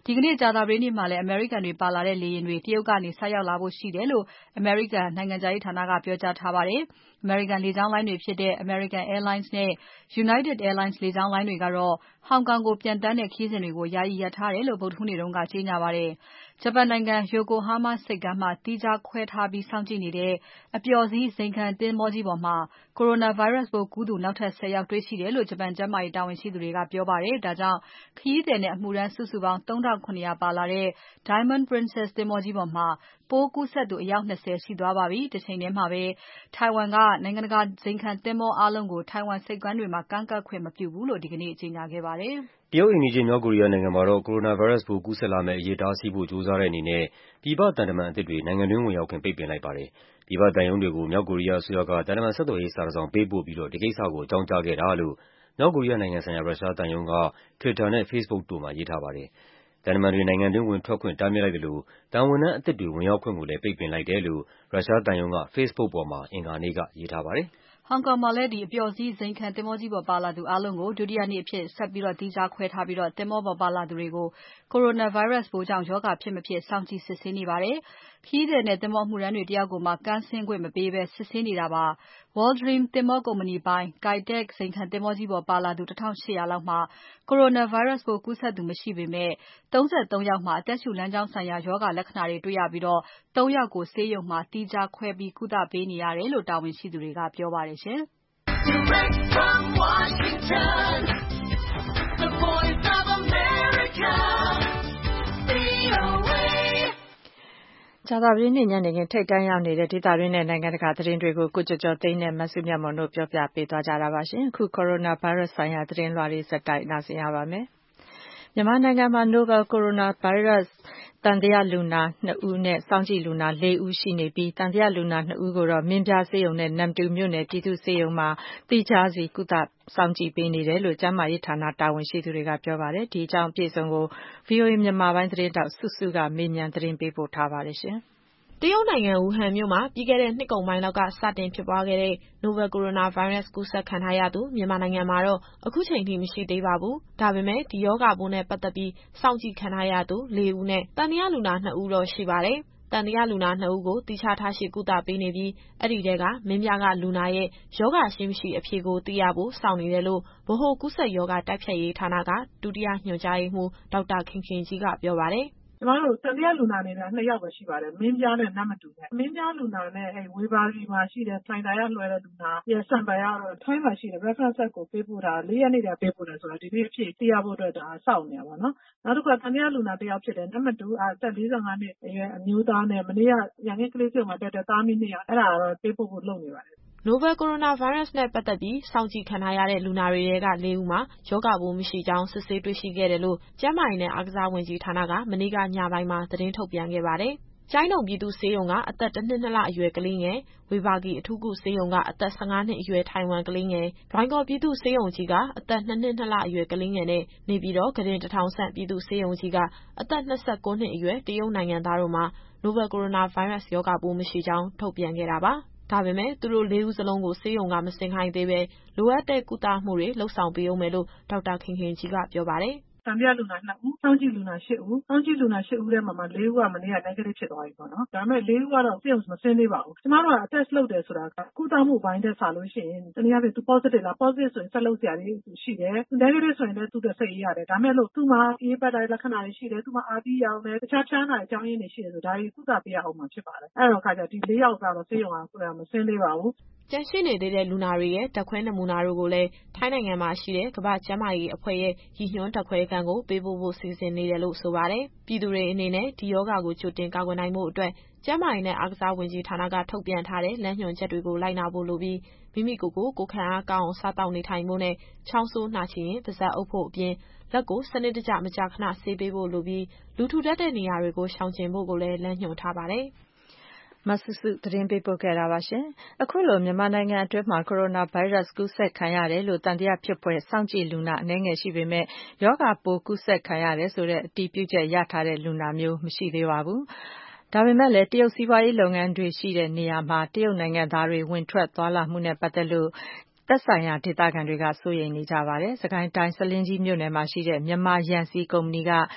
ဒီကနေ့ကြာသပတေးနေ့မှာလည်း အမေရိကန်တွေပါလာတဲ့လေယာဉ်တွေတရုတ်ကနေဆိုက်ရောက်လာဖို့ရှိတယ်လို့အမေရိကန်နိုင်ငံခြားရေးဌာနကပြောကြားထားပါတယ်။ အမေရိကန်လေကြောင်းလိုင်းတွေဖြစ်တဲ့ American Airlines နဲ့ United Airlines လေကြောင်းလိုင်းတွေကတော့ ဟောင်ကောင်ကိုပျံသန်းတဲ့ခရီးစဉ်တွေကို ယာယီရပ်ထားတယ်လို့ ဗုဒ္ဓဟူးနေ့က ကြေညာပါတယ်။ ဂျပန်နိုင်ငံ Yokohama ဆိပ်ကမ်းမှာ သီးခြားခွဲထားပြီးစောင့်ကြည့်နေတဲ့ အပျော်စီးဇိမ်ခံသင်္ဘောကြီးပေါ်မှာ Coronavirus ပိုးကူးသူနောက်ထပ် 10 ယောက်တွေ့ရှိတယ်လို့ ဂျပန်ကျန်းမာရေးတာဝန်ရှိသူတွေကပြောပါတယ်။ ဒါကြောင့် ခရီးသည်နဲ့အမှုထမ်းစုစုပေါင်း 3700 ပါလာတဲ့ Diamond Princess သင်္ဘောကြီးပေါ်မှာ ပိုးကူးစက်သူအယောက် 20 ရှိသွားပါပြီ။ တချိန်ထဲမှာပဲ ထိုင်ဝမ်က နိုင်ငံတကာဇိမ်ခံသင်္ဘောအားလုံးကို ထိုင်ဝမ်ဆိပ်ကမ်းတွေမှာ ကမ်းကပ်ခွင့်မပြုဘူးလို့ ဒီကနေ့ ကြေညာခဲ့ပါတယ်။တရုတ်အိမ်နီးချင်းမြောက်ကိုရီးယားနိုင်ငံမှာတော့ Coronavirus ပိုးကူးစက်လာမယ့်အရေးတားဆီးဖို့ကြိုးစားတဲ့အနေနဲ့ ပြည်ပသံတမန်အသစ်တွေ နိုင်ငံတွင်းဝင်ရောက်ခွင့်ပိတ်ပင်လိုက်ပါတယ်။ ပြည်ပသံရုံးတွေကို မြောက်ကိုရီးယားအစိုးရက သံတမန်ဆက်သွယ်ရေးစာတစောင်ပေးပို့ပြီးဒီကိစ္စကိုအကြောင်းကြားခဲ့တာလို့ မြောက်ကိုရီးယားနိုင်ငံဆိုင်ရာ ရုရှားသံရုံးက Twitter နဲ့ Facebook တို့မှာရေးထားပါတယ်။ သံတမန်တွေ နိုင်ငံတွင်းဝင်ထွက်ခွင့်တားမြစ်လိုက်သလို သံဝန်ထမ်းအသစ်တွေဝင်ရောက်ခွင့်ကိုလည်း ပိတ်ပင်လိုက်တယ်လို့ ရုရှားသံရုံးက Facebook ပေါ်မှာ အင်္ဂါနေ့က ရေးထားပါတယ်။ဟောင်ကောင်မှာလည်းအပျော်စီးဇိမ်ခံသင်္ဘောကြီးပေါ်ပါလာသူအားလုံးကို ဒုတိယနေ့အဖြစ်ဆက်ပြီးသီးခြားခွဲထားပြီး သင်္ဘောပေါ်ပါလာသူတွေကို Coronavirus ပိုးကြောင့်ရောဂါဖြစ်မဖြစ် စောင့်ကြည့်စစ်ဆေးနေပါတယ်။ ခရီးသည်နဲ့သင်္ဘောအမှုထမ်းတွေတယောက်ကိုမှ ကမ်းဆင်းခွင့်မပေးဘဲ စစ်ဆေးနေတာပါ။ World Dream သင်္ဘောကုမ္ပဏီပိုင် Kai Tak ဇိမ်ခံသင်္ဘောကြီးပေါ်ပါလာသူ 1800 လောက်မှာ Coronavirus ပိုးကူးစက်သူမရှိပေမဲ့ 33 ယောက်မှာ အသက်ရှူလမ်းကြောင်းဆိုင်ရာရောဂါလက္ခဏာတွေတွေ့ရပြီး 3 ယောက်ကိုဆေးရုံမှာ သီးခြားခွဲပြီးကုသပေးနေရတယ်လို့ တာဝန်ရှိသူတွေကပြောပါတယ်။ Direct from Washington, the voice of America, VOA. ကြာသပတေးနေ့ညနေခင်းထိပ်တန်းရောက်နေတဲ့ဒေသတွင်းနဲ့နိုင်ငံတကာသတင်းတွေကို ကိုကျော်ကျော်သိန်းနဲ့မစုမြတ်မွန်တို့ပြောပြပေးသွားကြတာပါ။ အခု Coronavirus ဆိုင်ရာသတင်းလွှာတွေဆက်တိုက်နားဆင်ရပါမယ်။ မြန်မာနိုင်ငံမှာ Novel Coronavirus သံသယလူနာ 2 ဦးနဲ့ စောင့်ကြည့်လူနာ 4 ဦးရှိနေပြီး သံသယလူနာ 2 ဦးကိုတော့ မင်းပြားဆေးရုံနဲ့ နမ္မတူမြို့နယ်ပြည်သူ့ဆေးရုံမှာ သီးခြားစီကုသစောင့်ကြည့်ပေးနေတယ်လို့ ကျန်းမာရေးဌာနတာဝန်ရှိသူတွေကပြောပါတယ်။ ဒီအကြောင်းအပြည့်အစုံကို VOA မြန်မာပိုင်းသတင်းထောက်စုစုကမေးမြန်းသတင်းပေးပို့ထားပါတယ်။တရုတ်နိုင်ငံ၊ ဝူဟန်မြို့မှာပြီးခဲ့တဲ့နှစ်ကုန်ပိုင်းလောက်ကစတင်ဖြစ်ပွားခဲ့တဲ့ Novel Coronavirus ကူးစက်ခံထားရသူမြန်မာနိုင်ငံမှာတော့အခုချိန်ထိမရှိသေးပါဘူး။ ဒါပေမဲ့ဒီရောဂါပိုးနဲ့ပတ်သက်ပြီးစောင့်ကြည့်ခံထားရသူ 4 ဦးနဲ့သံသယလူနာ 2 ဦးတော့ရှိပါတယ်။ သံသယလူနာ 2 ဦးကိုသီးခြားထားရှိကုသပေးနေပြီးအဲဒီထဲကမင်းပြားကလူနာရဲ့ရောဂါရှိမရှိအဖြေကိုသိရဖို့စောင့်နေတယ်လို့ ဗဟိုကူးစက်ရောဂါတိုက်ဖျက်ရေးဌာနက ဒုတိယညွှန်ကြားရေးမှူး ဒေါက်တာခင်ခင်ကြီးကပြောပါတယ်။ကျမတို့သံသယလူနာအနေနဲ့2 ယောက်ပဲရှိပါတယ်။မင်းပြားနဲ့နမ္မတူနဲ့။မင်းပြားလူနာနဲ့ဝေဘာဂီမှာရှိတဲ့လှိုင်သာယာလွှဲတဲ့လူနာရဲ့ sample ကတော့ထိုင်းမှာရှိတဲ့ reference lab ကိုပေးပို့ထားတာ4 ရက်နေ့တည်းကပေးပို့တယ်ဆိုတော့ဒီနေ့အဖြေသိရဖို့အတွက်စောင့်နေတာပေါ့နော်။နောက်တစ်ခုကသံသယလူနာတစ်ယောက်ဖြစ်တဲ့နမ္မတူအသက်45 နှစ်အရွယ်အမျိုးသားနဲ့မနေ့ကရန်ကင်းကလေးဆေးရုံမှာတက်တဲ့သားအမိ2 ယောက်အဲ့ဒါကတော့ပေးပို့ဖို့လုပ်နေပါတယ်။ Novel Coronavirus နဲ့ပတ်သက်ပြီးစောင့်ကြည့်ခံထားရတဲ့လူနာတွေထဲက 4 ဦးမှာရောဂါပိုးမရှိကြောင်းစစ်ဆေးတွေ့ရှိခဲ့တယ်လို့ကျန်းမာရေးနဲ့အားကစားဝန်ကြီးဌာနကမနေ့ကညပိုင်းမှာသတင်းထုတ်ပြန်ခဲ့ပါတယ်။ ကျိုင်းတုံပြည်သူ့ဆေးရုံကအသက်1 နှစ် 2 လအရွယ်ကလေးငယ်၊ ဝေဘာဂီအထူးကုဆေးရုံကအသက်15 နှစ်အရွယ်ထိုင်ဝမ်ကလေးငယ်၊ လွိုင်ကော်ပြည်သူ့ဆေးရုံကြီးကအသက်2 နှစ် 2 လအရွယ်ကလေးငယ်နဲ့နေပြည်တော် ခုတင် ၁,၀၀၀ ဆံ့ပြည်သူ့ဆေးရုံကြီးကအသက်29 နှစ်အရွယ်တရုတ်နိုင်ငံသားတို့မှာ Novel Coronavirus ရောဂါပိုးမရှိကြောင်းထုတ်ပြန်ခဲ့တာပါ။ ဒါပေမဲ့သူတို့ 4 ဦးစလုံးကိုဆေးရုံကမဆင်းခိုင်းသေးဘဲလိုအပ်တဲ့ကုသမှုတွေလုပ်ဆောင်ပေးဦးမယ်လို့ဒေါက်တာခင်ခင်ကြီးကပြောပါတယ်။သံသယလူနာ 2 ဦးစောင့်ကြည့်လူနာ 8 ဦးစောင့်ကြည့်လူနာ 8 ဦးထဲမှာ 4 ဦးကမနေ့က Negative ဖြစ်သွားပြီပေါ့နော်။ဒါပေမဲ့4 ဦးကတော့ဆေးရုံမဆင်းသေးပါဘူး။ကျမတို့က Test လုပ်တယ်ဆိုတာကကုသမှုပိုင်းထက်စာလို့ရှိရင်တနည်းအားဖြင့်သူ Positive လား Positive ဆိုရင်ဆက်လုပ်စရာတွေရှိတယ်။ Negative ဆိုရင်လည်းသူ့အတွက်စိတ်အေးရတယ်။ဒါပေမဲ့လို့သူ့မှာအအေးပတ်တဲ့လက္ခဏာတွေရှိတယ်။သူ့မှာအာသီးရောင်တယ်။တခြားဖျားနာတဲ့အကြောင်းရင်းတွေရှိတယ်ဆိုဒါတွေကုသပေးရဦးမှာဖြစ်ပါတယ်။အဲ့တော့ဒီ 4 ယောက်ကတော့ဆေးရုံကမဆင်းသေးပါဘူး။ကျန်ရှိနေသေးတဲ့လူနာတွေရဲ့ဓာတ်ခွဲနမူနာတို့ကိုလည်းထိုင်းနိုင်ငံမှာရှိတဲ့ကမ္ဘာ့ကျန်းမာရေးအဖွဲ့ရဲ့ရည်ညွှန်းဓာတ်ခွဲခန်းကိုပေးပို့ဖို့စီစဉ်နေတယ်လို့ဆိုပါတယ်။ ပြည်သူတွေအနေနဲ့ဒီရောဂါကိုကြိုတင်ကာကွယ်နိုင်ဖို့အတွက်ကျန်းမာရေးနဲ့အားကစားဝန်ကြီးဌာနကထုတ်ပြန်ထားတဲ့လမ်းညွှန်ချက်တွေကိုလိုက်နာဖို့လိုပြီးမိမိကိုယ်ခံအားကောင်းအောင်စားသောက်နေထိုင်ဖို့နဲ့ချောင်းဆိုးနှာချေရင်ပါးစပ်အုပ်ဖို့အပြင်လက်ကိုစနစ်တကျမကြာခဏဆေးပေးဖို့လိုပြီးလူထူထပ်တဲ့နေရာတွေကိုရှောင်ကြဉ်ဖို့ကိုလည်းလမ်းညွှန်ထားပါတယ်။မစုစုသတင်းပေးပို့ခဲ့တာပါ။ အခုလိုမြန်မာနိုင်ငံအတွင်းမှာ Coronavirus ကူးစက်ခံရတယ်လို့သံသယဖြစ်ဖွယ်စောင့်ကြည့်လူနာအနည်းငယ်ရှိပေမဲ့ရောဂါပိုးကူးစက်ခံရတယ်ဆိုတဲ့အတည်ပြုချက်ရထားတဲ့လူနာမျိုးမရှိသေးပါဘူး။ ဒါပေမဲ့လည်းတရုတ်စီးပွားရေးလုပ်ငန်းတွေရှိတဲ့နေရာမှာတရုတ်နိုင်ငံသားတွေဝင်ထွက်သွားလာမှုနဲ့ပတ်သက်လို့သက်ဆိုင်ရာဒေသခံတွေကစိုးရိမ်နေကြပါတယ်။ စစ်ကိုင်းတိုင်းဆားလင်းကြီးမြို့နယ်မှာရှိတဲ့မြန်မာယန်စီကုမ္ပဏီက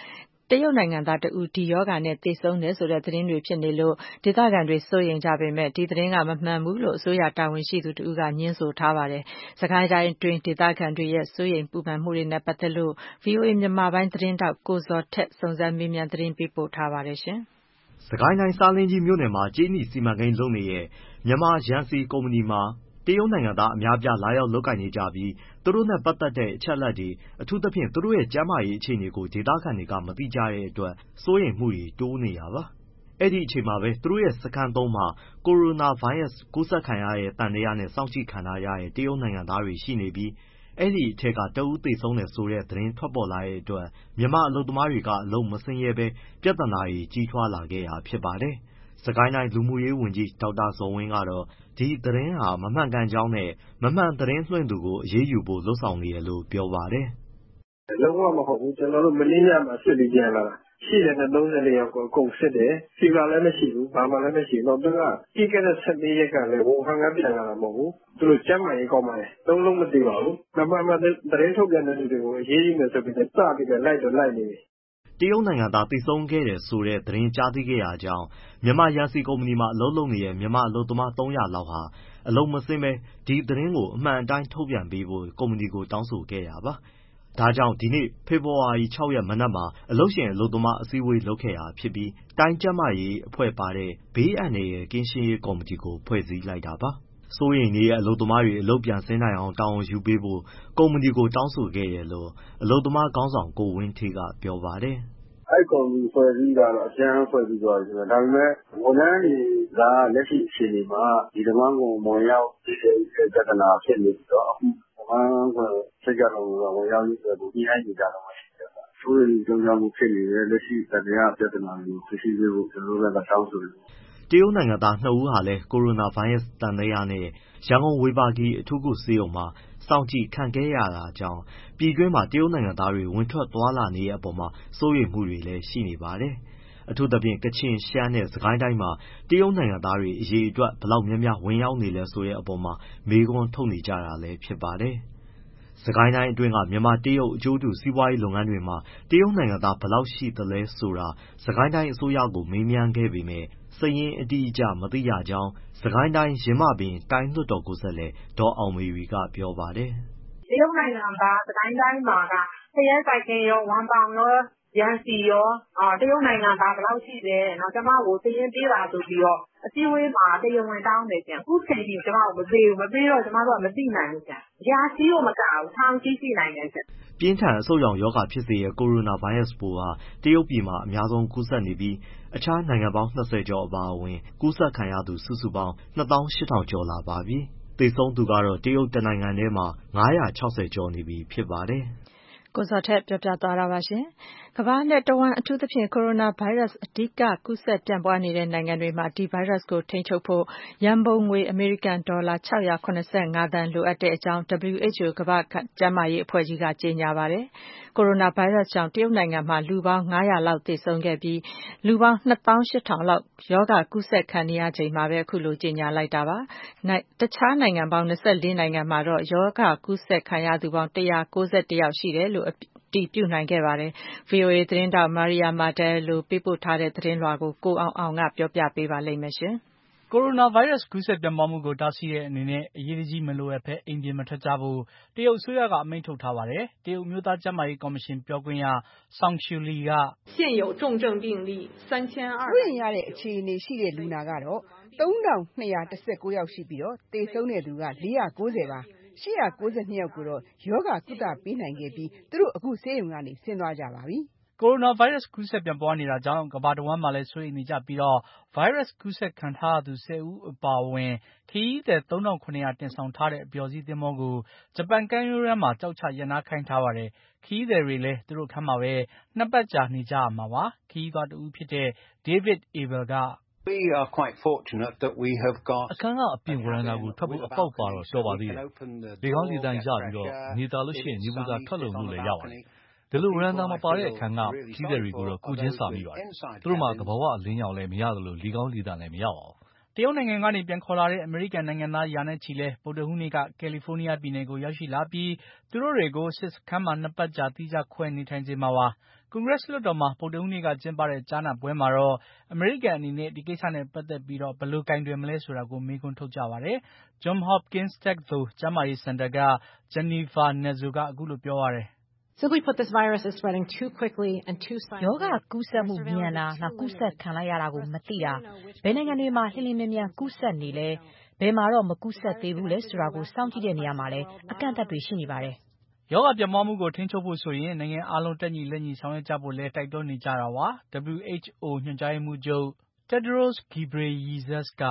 တရုတ်နိုင်ငံသားတဦးဒီရောဂါနဲ့သေဆုံးတယ်ဆိုတဲ့သတင်းတွေဖြစ်နေလို့ဒေသခံတွေစိုးရိမ်ကြပေမဲ့ဒီသတင်းကမမှန်ဘူးလို့အစိုးရတာဝန်ရှိသူတဦးကငြင်းဆိုထားပါတယ်။စကိုင်းတိုင်းအတွင်းဒေသခံတွေရဲ့စိုးရိမ်ပူပန်မှုတွေနဲ့ပတ်သက်လို့ VOA မြန်မာပိုင်းသတင်းတောက်ကိုဇော်ထက်စုံစမ်းမေးမြန်းသတင်းပေးပို့ထားပါတယ်ရှင်။စကိုင်းတိုင်းဆားလင်းကြီးမြို့နယ်မှာကြေးနီစီမံကိန်းလုပ်နေတဲ့မြန်မာယန်စီကုမ္ပဏီမှာတရုတ်နိုင်ငံသားအများအပြားလာရောက်လုပ်ကိုင်နေကြပြီးသူတို့နဲ့ပတ်သက်တဲ့အချက်အလက်တွေအထူးသဖြင့်သူတို့ရဲ့ကျန်းမာရေးအခြေအနေကိုဒေသခံတွေကမသိကြတဲ့အတွက်စိုးရိမ်မှုတွေတိုးနေတာပါ။အဲ့ဒီအချိန်မှာပဲသူတို့ရဲ့စခန်းသုံးမှာကိုရိုနာဗိုင်းရပ်စ်ကူးစက်ခံရတဲ့သံသယနဲ့စောင့်ကြည့်ခံထားရတဲ့တရုတ်နိုင်ငံသားတွေရှိနေပြီးအဲ့ဒီအထက်ကတဦးသေဆုံးတယ်ဆိုတဲ့သတင်းထွက်ပေါ်လာတဲ့အတွက်မြန်မာအလုပ်သမားတွေကအလုပ်မဆင်းရဲဘဲပြဿနာတွေကြီးထွားလာခဲ့တာဖြစ်ပါတယ်။စကိုင်းတိုင်းလူမှုရေးဝန်ကြီးဒေါက်တာဇော်ဝင်းကတော့ဒီသတင်းဟာမမှန်ကန်ကြောင်းနဲ့မမှန်သတင်းလွှင့်သူကိုအရေးယူဖို့လုပ်ဆောင်နေတယ်လို့ပြောပါတယ်။လုံးဝမဟုတ်ဘူးကျွန်တော်တို့မင်းညမှာစစ်ပြီးပြန်လာတာရှိတယ်နဲ့34ယောက်ကိုအကုန်စစ်တယ်ဖီဗာလည်းမရှိဘူးဘာမှလည်းမရှိဘူးတော့သူကပြီးခဲ့တဲ့14ရက်ကလည်းဝဟန်ကပြန်လာတာမဟုတ်ဘူးသူတို့ကျမ်းမာရေးကောင်းပါတယ်လုံးမသိပါဘူးမမှန်သတင်းထုတ်ပြန်တဲ့လူတွေကိုအရေးယူမယ်ဆိုပြီးစပြီးလိုက်နေပြီတရုတ်နိုင်ငံသားသေဆုံးခဲ့တယ်ဆိုတဲ့သတင်းကြားသိခဲ့ရကြောင်းမြန်မာယန်စီကုမ္ပဏီမှာအလုပ်လုပ်နေတဲ့မြန်မာအလုပ်သမား300လောက်ဟာအလုပ်မဆင်းပဲဒီသတင်းကိုအမှန်အတိုင်းထုတ်ပြန်ပေးဖို့ကုမ္ပဏီကိုတောင်းဆိုခဲ့တာပါ။ဒါကြောင့်ဒီနေ့ဖေဖော်ဝါရီ 6 ရက်မနက်မှာအလုပ်ရှင်အလုပ်သမားအစည်းအဝေးလုပ်ခဲ့တာဖြစ်ပြီးတိုင်းကျန်းမာရေးအဖွဲ့ပါတဲ့ဘေးအန္တရာယ်ကင်းရှင်းရေးကော်မတီကိုဖွဲ့စည်းလိုက်တာပါ။စိုးရိမ်နေတဲ့အလုပ်သမားတွေအလုပ်ပြန်ဆင်းနိုင်အောင်တာဝန်ယူပေးဖို့ကုမ္ပဏီကိုတောင်းဆိုခဲ့တယ်လို့အလုပ်သမားခေါင်းဆောင်ကိုဝင်းဌေးကပြောပါတယ်။အဲ့ကော်မတီဖွဲ့စည်းတာတော့အကျန်းဖွဲ့ပြီးသွားပြီဒါပေမဲ့ဝန်ထမ်းတွေကလက်ရှိအခြေအနေမှာဒီတမန်ကိုမွန်ရောက်ဒီပြဿနာဖြစ်နေပြီးတော့အခုတမန်ကစိတ်ကြတော့ဝင်ရောက်ပြီးတော့ဒီအိုင်နေကြတော့ရှိတယ်။ဆိုရင်ကြောင့်မှုဖြစ်နေတဲ့လက်ရှိတရားပြဿနာကိုသိရှိပေးဖို့ကျွန်တော်တို့ကတောင်းဆိုတယ်။တရုတ်နိုင်ငံသား2ဦးဟာလည်းကိုရိုနာဗိုင်းရပ်စ်သံသယနဲ့ရန်ကုန်ဝေဘာဂီအထူးကုဆေးရုံမှာစောင့်ကြည့်ခံခဲ့ရတာကြောင့်ပြည်တွင်းမှာတရုတ်နိုင်ငံသားတွေဝင်ထွက်သွားလာနေတဲ့အပေါ်မှာစိုးရိမ်မှုတွေလည်းရှိနေပါတယ်။အထူးသဖြင့်ကချင်ရှမ်းနဲ့စကိုင်းတိုင်းမှာတရုတ်နိုင်ငံသားတွေအရေးအတွက်ဘယ်လောက်များများဝင်ရောက်နေလဲဆိုတဲ့အပေါ်မှာမေးခွန်းထုတ်နေကြတာလည်းဖြစ်ပါတယ်။စကိုင်းတိုင်းအတွင်းကမြန်မာတရုတ်အကျိုးတူစီးပွားရေးလုပ်ငန်းတွေမှာတရုတ်နိုင်ငံသားဘယ်လောက်ရှိသလဲဆိုတာစကိုင်းတိုင်းအစိုးရကိုမေးမြန်းခဲ့ပေမဲ့စာရင်းအတိအကျမသိရကြောင်းစကိုင်းတိုင်းယင်းမာပင်တိုင်းလွှတ်တော်ကိုယ်စားလှယ်ဒေါ်အောင်မေရီကပြောပါတယ်။တရုတ်နိုင်ငံသားစကိုင်းတိုင်းမှာကဖရဲစိုက်ခင်းရောဝမ်ပေါင်ရောရန်စီရောတရုတ်နိုင်ငံသားဘယ်လောက်ရှိလဲနော်ကျမကိုစာရင်းပေးပါဆိုပြီးတော့အစည်းအဝေးမှာတရားဝင်တောင်းတယ်ကျန်အခုချိန်ထိကျမကိုမပေးဘူးမပေးတော့ကျမတို့ကမသိနိုင်ဘူးကျန်ရာချီကိုမကဘူးထောင်ချီရှိနိုင်တယ်ကျန်ပြင်းထန်အဆုတ်ရောင်ရောဂါဖြစ်စေတဲ့ကိုရိုနာဗိုင်းရပ်စ်ပိုးဟာတရုတ်ပြည်မှာအများဆုံးကူးစက်နေပြီးအခြားနိုင်ငံပေါင်း20ကျော်အပါအဝင်ကူးစက်ခံရသူစုစုပေါင်း28,000ကျော်လာပါပြီ။သေဆုံးသူကတော့တရုတ်တနိုင်ငံထဲမှာ960ကျော်နေပြီဖြစ်ပါတယ်။ကိုဇော်ထက်ပြောပြသွားတာပါရှင်။ကမ္ဘာနဲ့တဝန်းအထူးသဖြင့်ကိုရိုနာဗိုင်းရပ်စ်အဓိကကူးစက်ပြန့်ပွားနေတဲ့နိုင်ငံတွေမှာဒီဗိုင်းရပ်စ်ကိုထိန်းချုပ်ဖို့ရန်ပုံငွေအမေရိကန်ဒေါ်လာ675သန်းလိုအပ်တဲ့အကြောင်း WHO ကမ္ဘာ့ကျန်းမာရေးအဖွဲ့ကြီးကကြေညာပါတယ်။ကိုရိုနာဗိုင်းရပ်စ်ကြောင့်တရုတ်နိုင်ငံမှာလူပေါင်း900လောက်သေဆုံးခဲ့ပြီးလူပေါင်း28,000လောက်ရောဂါကူးစက်ခံနေရချိန်မှာပဲအခုလိုကြေညာလိုက်တာပါ။တခြားနိုင်ငံပေါင်း24နိုင်ငံမှာတော့ရောဂါကူးစက်ခံရသူပေါင်း191ယောက်ရှိတယ်လို့အတည်ပြုနိုင်ခဲ့ပါတယ်။ VOA သတင်းထောက် Maria Martello ပေးပို့ထားတဲ့သတင်းလွှာကိုကိုအောင်ကပြောပြပေးပါလိမ့်မယ်ရှင်။ကိုရိုနာဗိုင်းရပ်စ်ကူးစက်ပြန့်ပွားမှုကိုတားဆီးတဲ့အနေနဲ့အရေးတကြီးမလိုအပ်ဘဲအိမ်ပြင်မထွက်ကြဖို့တရုတ်အစိုးရကအမိန့်ထုတ်ထားပါတယ်။တရုတ်အမျိုးသားကျန်းမာရေးကော်မရှင်ပြောခွင့်ရ Song Shuli ကစိုးရိမ်ရတဲ့အခြေအနေရှိတဲ့လူနာကတော့3,219ယောက်ရှိပြီးသေဆုံးတဲ့သူက490ပါ။892ယောက်ကိုတော့ရောဂါကုသပေးနိုင်ခဲ့ပြီးသူတို့အခုဆေးရုံကနေဆင်းသွားကြပါပြီ။ကိုရိုနာဗိုင်းရပ်စ်ကူးစက်ပြန့်ပွားနေတာကြောင့်ကမ္ဘာတဝန်းမှာလည်းစိုးရိမ်နေကြပြီးဗိုင်းရပ်စ်ကူးစက်ခံထားရသူ10ဦးအပါအဝင်ခရီးသည် 3,700 တင်ဆောင်ထားတဲ့အပျော်စီးသင်္ဘောကိုဂျပန်ကမ်းရိုးတန်းမှာကျောက်ချရပ်နားခိုင်းထားပါတယ်။ခရီးသည်တွေလည်းသူတို့အခန်းမှာပဲ2ပတ်ကြာနေကြရမှာပါ။ခရီးသွားတဦးဖြစ်တဲ့ David Abel ကအခန်းကအပြင်ဝရန်တာကိုထွက်ဖို့အပေါက်ပါတော့တော်ပါသေးတယ်။လေကောင်းလေသန့်ရပြီးနေသာလို့ရှိရင်နေပူတာထွက်လုံလို့လည်းရပါတယ်။ဒီလိုဝရန်တာမပါတဲ့အခန်းကခရီးသည်တွေကိုတော့ကိုချင်းစာမိပါတယ်။သူတို့မှာသဘာဝအလင်းရောင်လည်းမရသလိုလေကောင်းလေသန့်လည်းမရပါဘူး။တရုတ်နိုင်ငံကနေပြန်ခေါ်လာတဲ့အမေရိကန်နိုင်ငံသားရာနဲ့ချီလဲဗုဒ္ဓဟူးနေ့ကကယ်လီဖိုးနီးယားပြည်နယ်ကိုရောက်ရှိလာပြီးသူတို့တွေကိုစစ်စခန်းမှာ2ပတ်ကြာသီးခြားခွဲနေထိုင်စေမှာပါ။ကွန်ဂရက်လွှတ်တော်မှာဗုဒ္ဓဟူးနေ့ကကျင်းပတဲ့ကြားနာပွဲမှာတော့အမေရိကန်အနေနဲ့ဒီကိစ္စနဲ့ပတ်သက်ပြီးဘယ်လိုကိုင်တွယ်မလဲဆိုတာကိုမေးခွန်းထုတ်ကြပါတယ်။ Johns Hopkins တက္ကသိုလ်ကျန်းမာရေးစင်တာက Jennifer Nuzzo ကအခုလိုပြောပါတယ်။ရောဂါကူးစက်မှုမြန်တာ၊ကူးစက်ခံလိုက်ရတာကိုမသိတာ၊ဘယ်နိုင်ငံတွေမှာလျင်လျင်မြန်မြန်ကူးစက်နေလဲ၊ဘယ်မှာတော့မကူးစက်သေးဘူးလဲဆိုတာကိုစောင့်ကြည့်တဲ့နေရာမှာလည်းအကန့်အသတ်တွေရှိနေပါတယ်။ရောဂါပြန့်ပွားမှုကိုထိန်းချုပ်ဖို့ဆိုရင်နိုင်ငံအားလုံးတက်ညီလက်ညီဆောင်ရွက်ကြဖို့လည်းတိုက်တွန်းနေကြတာပါ။ WHO ညွှန်ကြားရေးမှူးချုပ် Tedros Ghebreyesus က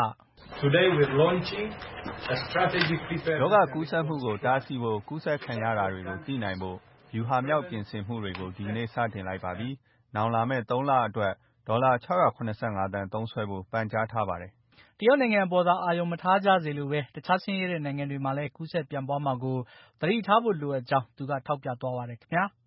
ရောဂါကူးစက်မှုကိုတားဆီးဖို့ကူးစက်ခံရတာတွေကိုသိနိုင်ဖို့ဗျူဟာမြောက်ပြင်ဆင်မှုတွေကိုဒီကနေ့စတင်လိုက်ပါပြီ။နောင်လာမယ့်3လအတွက်ဒေါ်လာ675သန်းသုံးစွဲဖို့ပန်ကြားထားပါတယ်။တရုတ်နိုင်ငံအပေါ်သာအာရုံမထားကြစေလိုပဲတခြားဆင်းရဲတဲ့နိုင်ငံတွေမှာလည်းကူးစက်ပြန့်ပွားမှာကိုသတိထားဖို့လိုအပ်ကြောင်းသူကထောက်ပြသွားပါတယ်ခင်ဗျာ။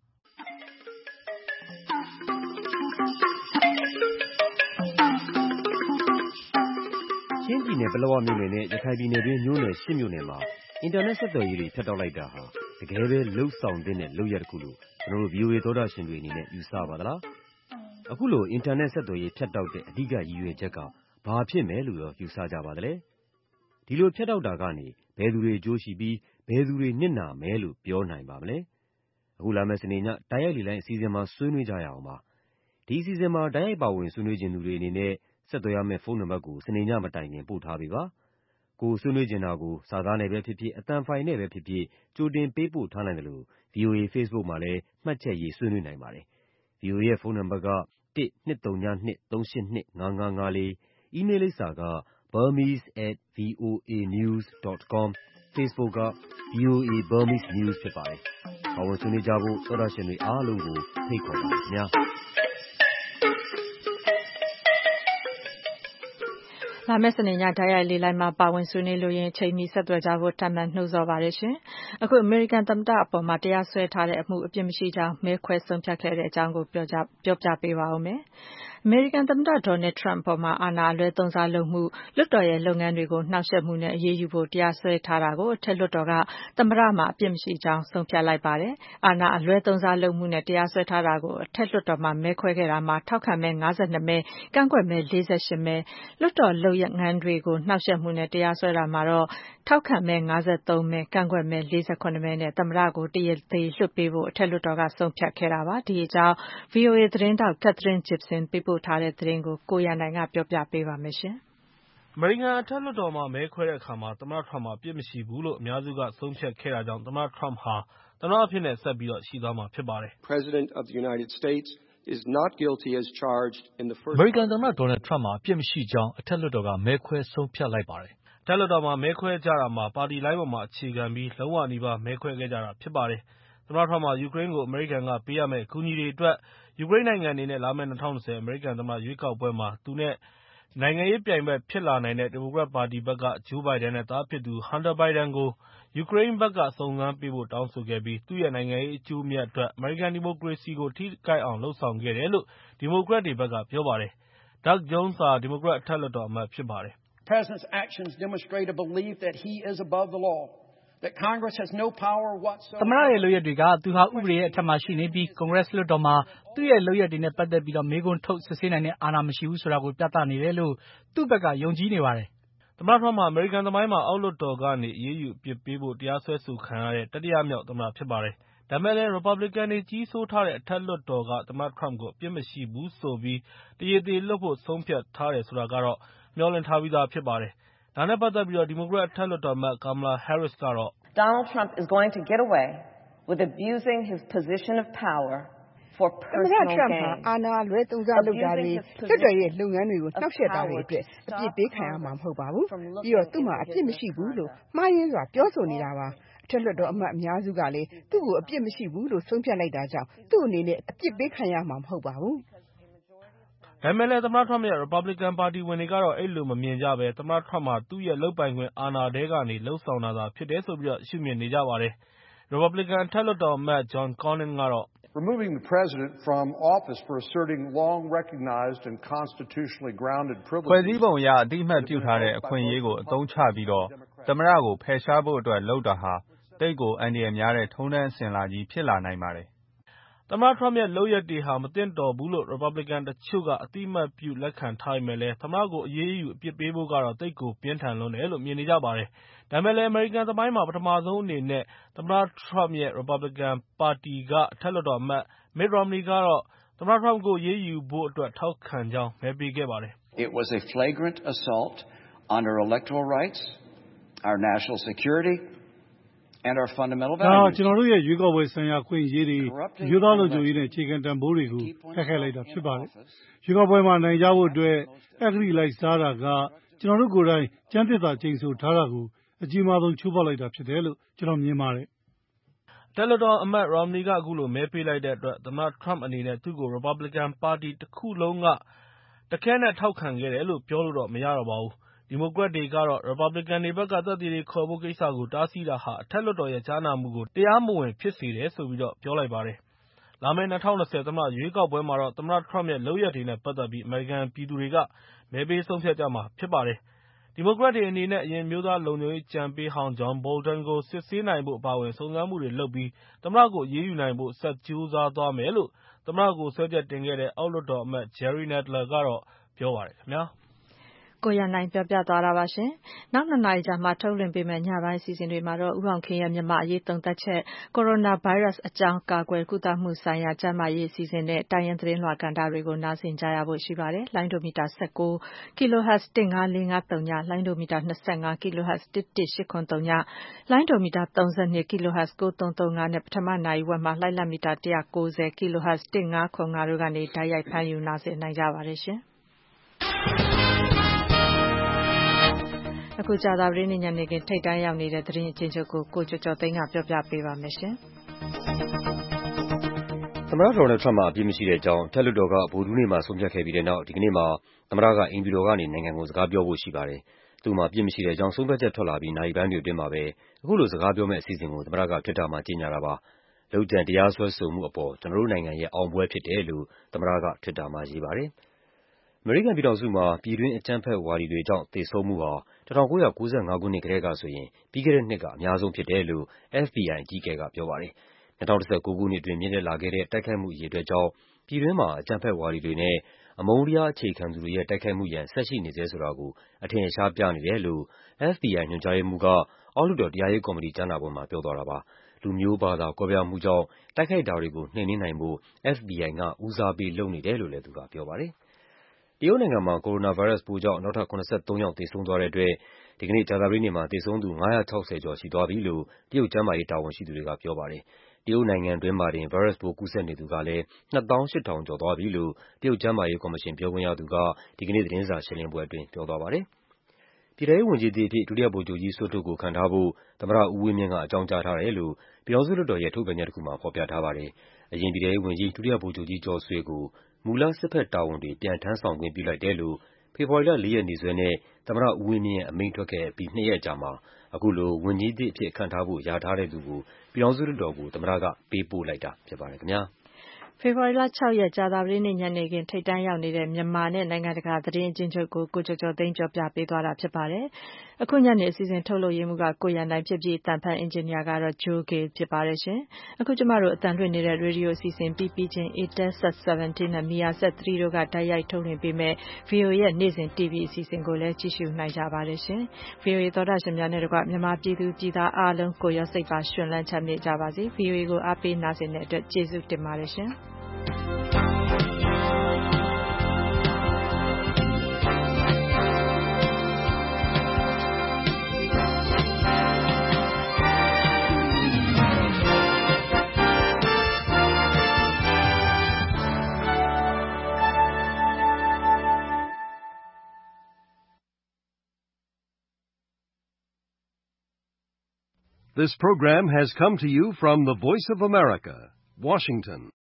ချင်းပြည်နယ်ပလက်ဝမြို့နယ်နဲ့ရခိုင်ပြည်နယ်တွင်းမြို့နယ်8မြို့နယ်မှာအင်တာနက်ဆက်သွယ်ရေးတွေဖြတ်တောက်လိုက်တာဟာတကယ်ပဲလှုပ်ဆောင်တဲ့လုပ်ရက်တစ်ခုလို့ကျွန်တော်တို့ VOA သောတာရှင်တွေအနေနဲ့ယူဆပါသလား။အခုလိုအင်တာနက်ဆက်သွယ်ရေးဖြတ်တောက်တဲ့အဓိကရည်ရွယ်ချက်ကဘာဖြစ်မယ်လို့ယူဆကြပါသလဲ။ဒီလိုဖြတ်တောက်တာကနေဘယ်သူတွေအကျိုးရှိပြီးဘယ်သူတွေနစ်နာမယ်လို့ပြောနိုင်ပါမလဲ။အခုလာမယ့်စနေညတိုက်ရိုက်လေလိုင်းအစီအစဉ်မှာဆွေးနွေးကြရအောင်ပါ။ဒီအစီအစဉ်မှာတိုက်ရိုက်ပါဝင်ဆွေးနွေးခြင်းသူတွေအနေနဲ့ဆက်သွယ်ရမယ့်ဖုန်းနံပါတ်ကိုစနေညမတိုင်ခင်ပို့ထားပေးပါ။ကိုဆွေးနွေးချင်တာကိုစာသားနဲ့ပဲဖြစ်ဖြစ်အသံဖိုင်နဲ့ပဲဖြစ်ဖြစ်ကြိုတင်ပေးပို့ထားနိုင်တယ်လို့ VOA Facebook မှာလည်းမှတ်ချက်ရေးဆွေးနွေးနိုင်ပါတယ်။ VOA ရဲ့ဖုန်းနံပါတ်က1-202-382-5554 အီးမေးလ်လိပ်စာက burmese@voanews.com Facebook က VOA Burmese News ဖြစ်ပါတယ်။ပါဝင်ဆွေးနွေးကြဖို့သောတာရှင်တွေအားလုံးကိုဖိတ်ခေါ်ပါတယ်ခင်ဗျာ။လာမယ့်စနေညတိုက်ရိုက်လေလိုင်းမှာပါဝင်ဆွေးနွေးလို့ရင်ချိန်မီဆက်သွယ်ကြဖို့ထပ်မံနှိုးဆော်ပါတယ်ရှင်။အခုအမေရိကန်သမ္မတအပေါ်မှာတရားစွဲထားတဲ့အမှုအပြစ်မရှိကြောင်းမဲခွဲဆုံးဖြတ်ခဲ့တဲ့အကြောင်းကိုပြောပြပေးပါဦးမယ်။အမေရိကန်သမ္မတဒေါ်နယ်ထရမ့်အပေါ်မှာအာဏာအလွဲသုံးစားလုပ်မှု၊လွှတ်တော်ရဲ့လုပ်ငန်းတွေကိုနှောင့်ယှက်မှုနဲ့အရေးယူဖို့တရားစွဲထားတာကိုအထက်လွှတ်တော်ကသမ္မတမှာအပြစ်မရှိကြောင်းဆုံးဖြတ်လိုက်ပါတယ်။အာဏာအလွဲသုံးစားလုပ်မှုနဲ့တရားစွဲထားတာကိုအထက်လွှတ်တော်မှာမဲခွဲခဲ့တာမှာထောက်ခံမဲ52မဲ၊ကန့်ကွက်မဲ48မဲ၊လွှတ်တော်လုပ်ငန်းတွေကိုနှောင့်ယှက်မှုနဲ့တရားစွဲတာမှာတော့ထောက်ခံမဲ53မဲ၊ကန့်ကွက်မဲ48မဲနဲ့သမ္မတကိုတရားသေလွှတ်ပေးဖို့အထက်လွှတ်တော်ကဆုံးဖြတ်ခဲ့တာပါ။ဒီအကြောင်း VOA သတင်းထောက် Catherine Gibson ပေးပို့ထားတဲ့သတင်းကိုကိုရန်နိုင်ကပြောပြပေးပါမယ်။အမေရိကန်အထက်လွှတ်တော်မှာမဲခွဲတဲ့အခါမှာသမ္မတထရမ့်မှာအပြစ်မရှိဘူးလို့အများစုကဆုံးဖြတ်ခဲ့တာကြောင့်သမ္မတထရမ့်ဟာသမ္မတအဖြစ်နဲ့ဆက်ပြီးရှိသွားမှာဖြစ်ပါတယ်။အမေရိကန်သမ္မတဒေါ်နယ်ထရမ့်မှာအပြစ်မရှိကြောင်းအထက်လွှတ်တော်ကမဲခွဲဆုံးဖြတ်လိုက်ပါတယ်။အထက်လွှတ်တော်မှာမဲခွဲကြတာမှာပါတီလိုင်းပေါ်မှာအခြေခံပြီးလုံးဝနီးပါးမဲခွဲခဲ့ကြတာဖြစ်ပါတယ်။သမ္မတထရမ့်ဟာယူကရိန်းကိုအမေရိကန်ကပေးရမယ့်အကူအညီတွေအတွက်ယူကရိန်းနိုင်ငံအနေနဲ့လာမယ့်2020အမေရိကန်သမ္မတရွေးကောက်ပွဲမှာသူနဲ့နိုင်ငံရေးပြိုင်ဘက်ဖြစ်လာနိုင်တဲ့ဒီမိုကရက်ပါတီဘက်ကဂျိုးဘိုင်ဒန်နဲ့သားဖြစ်သူဟန်တာဘိုင်ဒန်ကိုယူကရိန်းဘက်ကစုံစမ်းပေးဖို့တောင်းဆိုခဲ့ပြီးသူ့ရဲ့နိုင်ငံရေးအကျိုးအမြတ်အတွက်အမေရိကန်ဒီမိုကရေစီကိုထိခိုက်အောင်လုပ်ဆောင်ခဲ့တယ်လို့ဒီမိုကရက်တွေဘက်ကပြောပါတယ်။ Doug Jones ဟာဒီမိုကရက်အထက်လွှတ်တော်အမတ်ဖြစ်ပါတယ်။သမ္မတရဲ့လုပ်ရပ်တွေကသူဟာဥပဒေရဲ့အထက်မှာရှိနေပြီးကွန်ဂရက်လွှတ်တော်မှာသူ့ရဲ့လုပ်ရပ်တွေနဲ့ပတ်သက်ပြီးမေးခွန်းထုတ်စစ်ဆေးနိုင်တဲ့အာဏာမရှိဘူးဆိုတာကိုပြသနေတယ်လို့သူ့ဘက်ကယုံကြည်နေပါတယ်။သမ္မတထရမ့်ဟာအမေရိကန်သမိုင်းမှာအောက်လွှတ်တော်ကနေအရေးယူအပြစ်ပေးဖို့တရားစွဲဆိုခံရတဲ့တတိယမြောက်သမ္မတဖြစ်ပါတယ်။ဒါပေမဲ့လည်းရီပတ်ဘလစ်ကန်တွေကြီးစိုးထားတဲ့အထက်လွှတ်တော်ကသမ္မတထရမ့်ကိုအပြစ်မရှိဘူးဆိုပြီးတရားသေလွှတ်ဖို့ဆုံးဖြတ်ထားတယ်ဆိုတာကတော့မျှော်လင့်ထားပြီးသားဖြစ်ပါတယ်။ဒါနဲ့ပတ်သက်ပြီးဒီမိုကရက်အထက်လွှတ်တော်အမတ် Kamala Harris ကတော့ Donald Trump is going to get away with abusing his position of power for personal gain. သမ္မတထရမ့်ဟာအာဏာလွဲသုံးစားလုပ်တာတွေလွှတ်တော်ရဲ့လုပ်ငန်းတွေကိုနှောက်ယှက်တာတွေအတွက်အပြစ်ပေးခံရမှာမဟုတ်ပါဘူး။ပြီးတော့သူ့မှာအပြစ်မရှိဘူးလို့မှားယွင်းစွာပြောဆိုနေတာပါ။အထက်လွှတ်တော်အမတ်အများစုကလည်းသူ့ကိုအပြစ်မရှိဘူးလို့ဆုံးဖြတ်လိုက်တာကြောင့်သူ့အနေနဲ့အပြစ်ပေးခံရမှာမဟုတ်ပါဘူး။ဒါပေမဲ့လည်းသမ္မတထရမ့်ရဲ့ရီပတ်ဘလစ်ကန်ပါတီဝင်တွေကတော့အဲဒီလိုမမြင်ကြဘဲသမ္မတထရမ့်ဟာသူ့ရဲ့လုပ်ပိုင်ခွင့်အာဏာထဲကနေလုပ်ဆောင်တာသာဖြစ်တယ်ဆိုပြီးရှုမြင်နေကြပါတယ်။ ရီပတ်ဘလစ်ကန်အထက်လွှတ်တော်အမတ် John Cornyn ကတော့ Removing the president from office for asserting long recognized and constitutionally grounded privileges ဖွဲ့စည်းပုံအရအတိအမှတ်ပြုထားတဲ့အခွင့်အရေးကိုအသုံးချပြီးသမ္မတကိုဖယ်ရှားဖို့အတွက်လုပ်တာဟာသိပ်ကိုအန္တရာယ်များတဲ့ထုံးတမ်းအစဉ်အလာကြီးဖြစ်လာနိုင်ပါတယ်။သမ္မတ Trump ရဲ့ လုပ်ရပ်တွေဟာ မသင့်တော်ဘူးလို့ ရီပတ်ဘလစ်ကန်တချို့က အသိအမှတ်ပြုလက်ခံထားပေမဲ့လည်း သမ္မတကို အရေးယူအပြစ်ပေးဖို့ကတော့ သိပ်ကိုပြင်းထန်လွန်းတယ်လို့ မြင်နေကြပါတယ်။ ဒါပေမဲ့လည်း အမေရိကန်သမိုင်းမှာ ပထမဆုံးအနေနဲ့ သမ္မတ Trump ရဲ့ ရီပတ်ဘလစ်ကန်ပါတီက အထက်လွှတ်တော်အမတ် Mitt Romney ကတော့ သမ္မတ Trump ကို အရေးယူဖို့အတွက် ထောက်ခံကြောင်း မဲပေးခဲ့ပါတယ်။ It was a flagrant assault on our electoral rights, our national security, and our fundamental values. ဒါကျွန်တော်တို့ရဲ့ရွေးကောက်ပွဲဆိုင်ရာခွင့်အရေးတွေ၊မျိုးသားလုံခြုံရေးနဲ့အခြေခံတန်ဖိုးတွေကိုဖျက်ခဲ့လိုက်တာဖြစ်ပါတယ်။ရွေးကောက်ပွဲမှာနိုင်ကြဖို့အတွက်အဂတိလိုက်စားတာကကျွန်တော်တို့ကိုယ်တိုင်ကျမ်းသစ္စာကျိန်ဆိုထားတာကိုအကြီးမားဆုံးချိုးဖောက်လိုက်တာဖြစ်တယ်လို့ကျွန်တော်မြင်ပါတယ်။အထက်လွှတ်တော်အမတ် Romney က အခုလိုမဲပေးလိုက်တဲ့အတွက် သမ္မတ Trump အနေနဲ့ သူ့ကို ရီပတ်ဘလစ်ကန်ပါတီတခုလုံးက တခဲနက်ထောက်ခံခဲ့တယ်လို့ပြောလို့တော့မရတော့ပါဘူး။ ဒီမိုကရက်တွေကတော့ ရီပတ်ဘလစ်ကန်တွေဘက်က သက်သေတွေခေါ်ဖို့ကိစ္စကို တားဆီးတာဟာ အထက်လွှတ်တော်ရဲ့ကြားနာမှုကို တရားမဝင်ဖြစ်စေတယ်ဆိုပြီး ပြောလိုက်ပါတယ်။ လာမယ့် ၂၀၂၀ သမ္မတရွေးကောက်ပွဲမှာတော့ သမ္မတ Trump ရဲ့ လုပ်ရပ်တွေနဲ့ပတ်သက်ပြီး အမေရိကန်ပြည်သူတွေက မဲပေးဆုံးဖြတ်ကြမှာဖြစ်ပါတယ်။ ဒီမိုကရက်တွေအနေနဲ့ အရင်အမျိုးသားလုံခြုံရေးအကြံပေးဟောင်း John Bolton ကို စစ်ဆေးနိုင်ဖို့အပါအဝင် စုံစမ်းမှုတွေလုပ်ပြီး သမ္မတကို အရေးယူနိုင်ဖို့ ဆက်ကြိုးစားသွားမယ်လို့ သမ္မတကို စွဲချက်တင်ခဲ့တဲ့ အောက်လွှတ်တော်အမတ် Jerry Nadler က ပြောပါတယ်ခင်ဗျာ။ကိုရန်နိုင်ပြောပြသွားတာပါ။ နောက် 2 နာရီကြာမှာထုတ်လွှင့်ပေးမယ့်ညပိုင်းအစီအစဉ်တွေမှာတော့ ဦးအောင်ခင်ရဲ့မြန်မာ့အရေးသုံးသပ်ချက်၊ ကိုရိုနာဗိုင်းရပ်စ်အကြောင်း ကာကွယ်ကုသမှုဆိုင်ရာကျန်းမာရေးအစီအစဉ်နဲ့ တိုင်းရင်းသတင်းလွှာကဏ္ဍတွေကို နားဆင်ကြရဖို့ရှိပါတယ်။ လိုင်းဒိုမီတာ 19 kHz 15450 လိုင်းဒိုမီတာ 25 kHz 11870 လိုင်းဒိုမီတာ 32 kHz 9335 နဲ့ ပထမနာရီဝက်မှာ လှိုင်းလတ်မီတာ 190 kHz 1505 တို့ကနေ တိုက်ရိုက်ဖမ်းယူနားဆင်နိုင်ကြပါတယ်။ အခုကြာသပတေးနေ့ညနေခင်းထိပ်တန်းရောက်နေတဲ့သတင်းအကျဉ်းချုပ်ကို ကိုကျော်ကျော်သိန်းကပြောပြပေးပါမယ်။သမ္မတ Donald Trump မှာအပြစ်မရှိကြောင်းအထက်လွှတ်တော်က ဗုဒ္ဓဟူးနေ့မှာဆုံးဖြတ်ခဲ့ပြီးတဲ့နောက် ဒီကနေ့မှာသမ္မတက အိမ်ဖြူတော်ကနေ နိုင်ငံကိုစကားပြောဖို့ရှိပါတယ်။ သူ့မှာအပြစ်မရှိကြောင်းဆုံးဖြတ်ချက်ထွက်လာပြီးနာရီပိုင်းတွေအတွင်းမှာပဲ အခုလိုစကားပြောမယ့်အစီအစဉ်ကိုသမ္မတက Twitter မှာကြေညာတာပါ။ လုပ်ကြံတရားစွဲဆိုမှုအပေါ် ကျနော်တို့နိုင်ငံရဲ့အောင်ပွဲဖြစ်တယ်လို့ သမ္မတက Twitter မှာရေးပါတယ်။ အမေရိကန်ပြည်ထောင်စုမှာ ပြည်တွင်းအကြမ်းဖက်ဝါဒီတွေကြောင့်သေဆုံးမှုဟာ 1995 ခုနှစ်ကတည်းကဆိုရင် ပြီးခဲ့တဲ့နှစ်ကအများဆုံးဖြစ်တယ်လို့ FBI အကြီးအကဲကပြောပါတယ်။ 2019 ခုနှစ်အတွင်းမြင့်တက်လာခဲ့တဲ့ တိုက်ခိုက်မှုအရေအတွက်ကြောင့် ပြည်တွင်းမှာ အကြမ်းဖက်ဝါဒီတွေနဲ့ အမုန်းတရားအခြေခံသူတွေရဲ့တိုက်ခိုက်မှုရန် ဆက်ရှိနေဆဲဆိုတာကို အထင်အရှားပြနေတယ်လို့ FBI ညွှန်ကြားရေးမှူးက အောက်လွှတ်တော်တရားရေးကော်မတီကြားနာပွဲမှာပြောသွားတာပါ။ လူမျိုးဘာသာကွဲပြားမှုကြောင့် တိုက်ခိုက်တာတွေကိုနှိမ်နင်းနိုင်ဖို့ FBI က ဦးစားပေးလုပ်နေတယ်လို့လည်း သူကပြောပါတယ်။ တရုတ်နိုင်ငံမှာ ကိုရိုနာဗိုင်းရပ်စ်ပိုးကြောင့် နောက်ထပ် 73 ယောက်သေဆုံးသွားတဲ့အတွက် ဒီကနေ့ကြာသပတေးနေ့မှာ သေဆုံးသူ 560 ကျော်ရှိသွားပြီလို့ တရုတ်ကျန်းမာရေးတာဝန်ရှိသူတွေကပြောပါတယ်။ တရုတ်နိုင်ငံတွင်းမှာတင် ဗိုင်းရပ်စ်ပိုးကူးစက်နေသူကလည်း 28,000 ကျော်သွားပြီလို့ တရုတ်ကျန်းမာရေးကော်မရှင်ပြောခွင့်ရသူက ဒီကနေ့သတင်းစာရှင်းလင်းပွဲအတွင်းပြောသွားပါတယ်။ ပြည်ထဲရေးဝန်ကြီးသစ်အဖြစ် ဒုတိယဗိုလ်ချုပ်ကြီးစိုးထွဋ်ကိုခန့်ထားဖို့ သမ္မတဦးဝင်းမြင့်ကအကြောင်းကြားထားတယ်လို့ ပြည်ထောင်စုလွှတ်တော်ရဲ့ထုတ်ပြန်ချက်တခုမှာဖော်ပြထားပါတယ်။ အရင်ပြည်ထဲရေးဝန်ကြီး ဒုတိယဗိုလ်ချုပ်ကြီးကျော်ဆွေကို မူလစစ်ဘက်တာဝန်တွေ ပြန်ထမ်းဆောင်ခွင့်ပြုလိုက်တယ်လို့ ဖေဖော်ဝါရီလ 4 ရက်နေ့စွဲနဲ့ သမ္မတဦးဝင်းမြင့်ရဲ့အမိန့်ထွက်ခဲ့အပြီး 2 ရက်အကြာမှာ အခုလိုဝန်ကြီးသစ်အဖြစ်ခန့်ထားဖို့လျာထားတဲ့သူကို ပြည်ထောင်စုလွှတ်တော်ကို သမ္မတကပေးပို့လိုက်တာဖြစ်ပါတယ်ခင်ဗျာ။ဖေဖော်ဝါရီလ 6 ရက်ကြာသပတေးနေ့ညနေခင်းထိပ်တန်းရောက်နေတဲ့မြန်မာနဲ့နိုင်ငံတကာသတင်းအကျဉ်းချုပ်ကို ကိုကျော်ကျော်သိန်းပြောပြပေးသွားတာဖြစ်ပါတယ်။ အခုညနေအစီအစဉ်ထုတ်လုပ်ရေးမှူးကကိုရန်နိုင်ဖြစ်ပြီးအသံဖတ်အင်ဂျင်နီယာကတော့ Joe Gill ဖြစ်ပါတယ်။ အခုကျမတို့အသံလွှင့်နေတဲ့ရေဒီယိုအစီအစဉ်ပြီးပြီးချင်း Eutelsat-17 နဲ့ Mersat-3 တို့ကတိုက်ရိုက်ထုတ်လွှင့်ပေးမယ့် VOA ရဲ့နေ့စဉ် TV အစီအစဉ်ကိုလည်းကြည့်ရှုနိုင်ကြပါတယ်။ VOA သောတရှင်များနဲ့တကွမြန်မာပြည်သူပြည်သားအားလုံးကိုရောစိတ်ပါရွှင်လန်းချမ်းမြေ့ကြပါစေ။ VOA ကိုအားပေးနားဆင်တဲ့အတွက်ကျေးဇူးတင်ပါတယ်ရှင်။ This program has come to you from the Voice of America, Washington.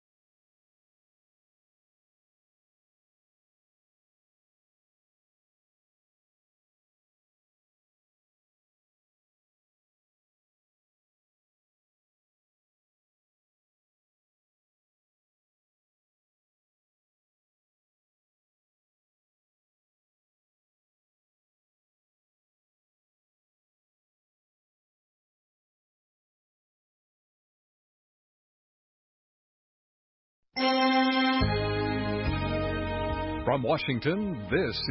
From Washington, this